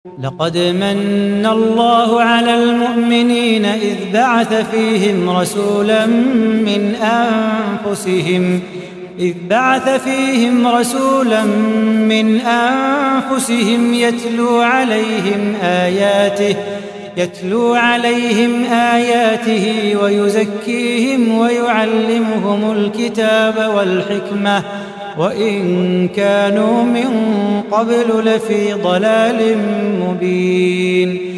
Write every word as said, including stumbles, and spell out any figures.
لقد من الله على المؤمنين إذ بعث فيهم رسولا من أنفسهم إذ بعث فيهم رسولا من أنفسهم يتلو عليهم آياته يتلو عليهم آياته ويزكيهم ويعلمهم الكتاب والحكمة وإن كانوا من قبل لفي ضلال مبين